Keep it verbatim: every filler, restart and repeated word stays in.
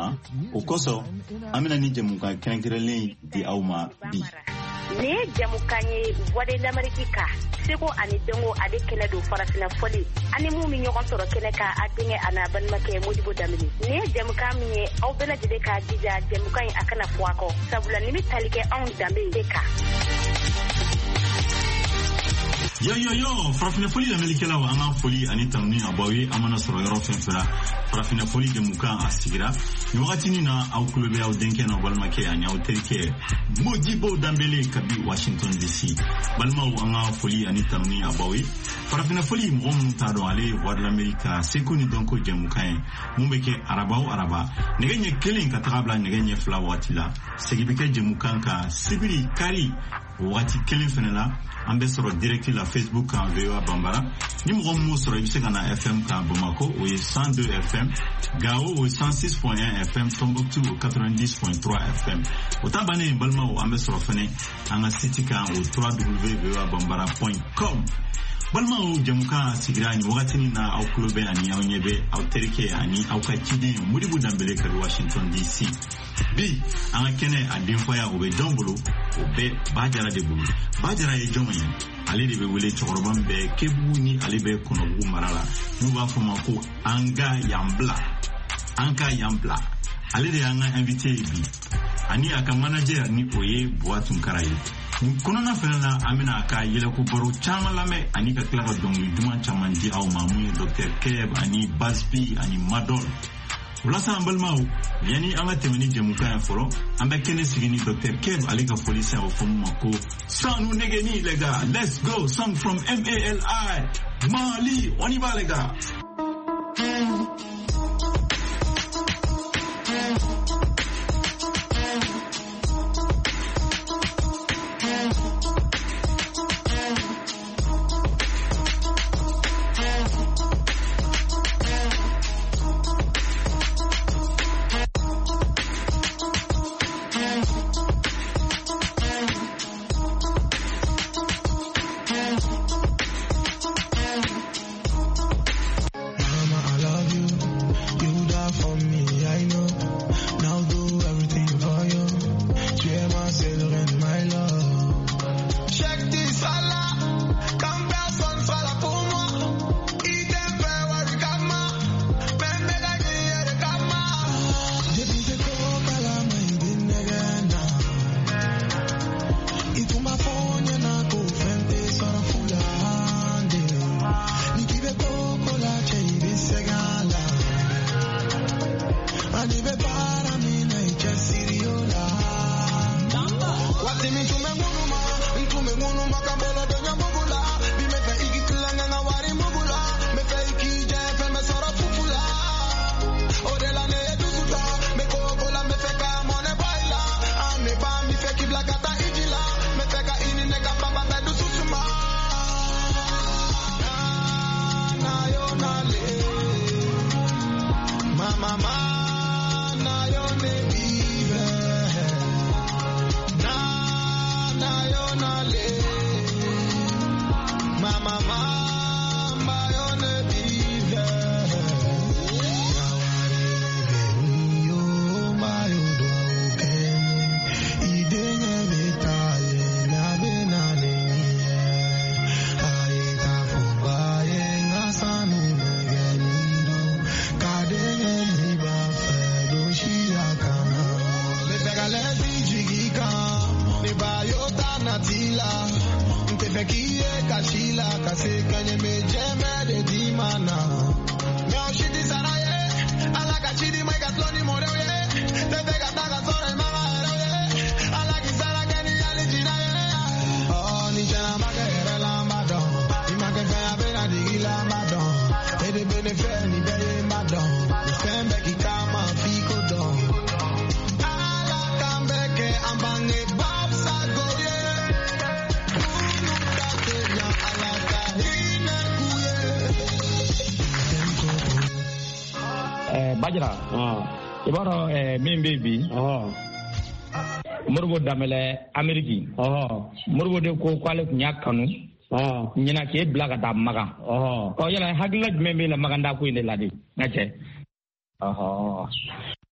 ma o koso amina ni jamukan kɛrɛnkɛrɛnlen di aw ma bi. Ne jamukan ye voix de l'Amérique ka seko ani dengo ale kɛnɛ don farafina fɔli ani mu mi ɲɔgɔn sɔrɔ kɛnɛ ka a denkɛ a n'a balimakɛ Modibo Damini. Ne jamukan min ye aw bɛɛ lajɛlen ka jija jamukan in a kana fɔ a kɔ sabula ni bɛ tali kɛ anw danbe de kan. Yo yo yo, farafina foli lamɛnnikɛlaw an ka foli ani tanuni a b'aw ye an mana sɔrɔ yɔrɔ fɛn fɛn la farafina foli jamukan a sigira ni wagati na aw tulo bɛ aw denkɛ n'aw balimakɛ ani aw terikɛ Modibo Dambele kabi Washington D C. Balimaw an ka foli ani tanuni a b'aw ye farafina foli mɔgɔ minnu t'a dɔn ale ye voix de l'Amérique seko ni dɔnko jamukan ye mun bɛ kɛ araba o araba nɛgɛ ɲɛ kelen ka taga bila nɛgɛ ɲɛ fila waati la segi bɛ kɛ jamukan kan sibiri kari waati kelen fɛnɛ la an bɛ sɔrɔ direct la Facebook kan V O A Bambara ni mɔgɔ minnu sɔrɔ i bɛ se ka na F M kan Bamako o ye cent deux F M Gao o ye cent six point un F M Tombouctou o quatre-vingt-dix point trois F M o ta bannen balimaw an bɛ sɔrɔ fɛnɛ an ka site kan o w w w point v o a bambara point com. Balimaw jamukan sigira ni wagati na aw kulo bɛ ani aw ɲɛ bɛ aw terikɛ ani aw ka ciden Modibo Dambele ka Washington D C. Bi an ka kɛnɛ a denfaya o bɛ jɔn bolo o bɛ Bajara de bolo. Bajara ye jɔn ye ale de bɛ wele cɛkɔrɔba min bɛ Kebugu ni ale bɛ Kɔnɔbugu mara la n'u b'a fɔ ma ko an ka yan bila an ka yan bila ale de y'an ka invité ye bi ani a ka manager ni o ye Buwa Tunkara ye. Kɔnɔna fɛnɛ na an bɛna ka yɛlɛko baro caman lamɛn ani ka tila ka dɔnkili duman caman di aw ma mun ye Docteur Keb ani Baspi ani Madol. Walasa an balimaw yani an ka tɛmɛ ni jamukan ye fɔlɔ an bɛ kɛnɛ sigi ni Docteur Keb ale ka foli se a fɔ mun ma ko sanu negeni les gars, let's go, song from M A L I Mali, on y va les gars. Bajara i b'a dɔn min bɛ bi Modibo Dambele Ameriki Modibo de ko k'ale tun y'a kanu ɲinan k'e bila ka taa Makan ɔ yala hakilila jumɛn b'e la Makan da ko in de la de n ka cɛ